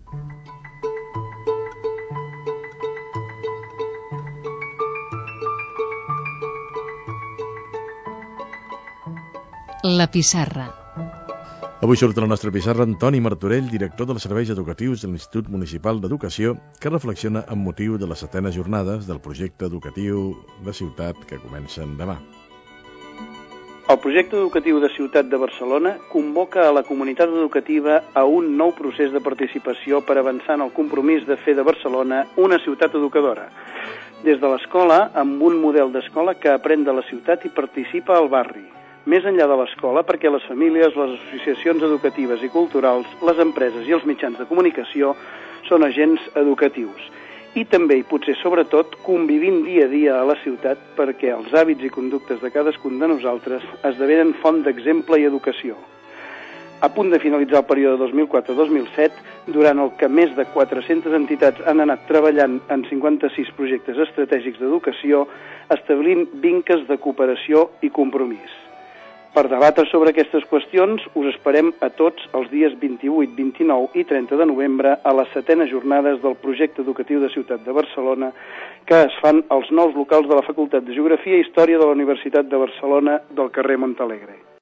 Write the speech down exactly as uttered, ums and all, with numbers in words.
La pissarra. Avui surt a la nostra pissarra Antoni Martorell, director dels serveis educatius de l'Institut Municipal d'Educació, que reflexiona amb motiu de les setenes jornades del projecte educatiu de ciutat que comencen demà. El projecte educatiu de Ciutat de Barcelona convoca a la comunitat educativa a un nou procés de participació per avançar en el compromís de fer de Barcelona una ciutat educadora. Des de l'escola, amb un model d'escola que aprèn de la ciutat i participa al barri. Més enllà de l'escola, perquè les famílies, les associacions educatives i culturals, les empreses i els mitjans de comunicació són agents educatius. I també, i potser sobretot, convivint dia a dia a la ciutat perquè els hàbits i conductes de cadascun de nosaltres esdevenen font d'exemple i educació. A punt de finalitzar el període dos mil quatre dos mil set, durant el que més de quatre-centes entitats han anat treballant en cinquanta-sis projectes estratègics d'educació, establint vinques de cooperació i compromís. Per debatre sobre aquestes qüestions, us esperem a tots els dies vint-i-vuit, vint-i-nou i trenta de novembre a les setenes jornades del projecte educatiu de Ciutat de Barcelona, que es fan als nous locals de la Facultat de Geografia i Història de la Universitat de Barcelona del carrer Montalegre.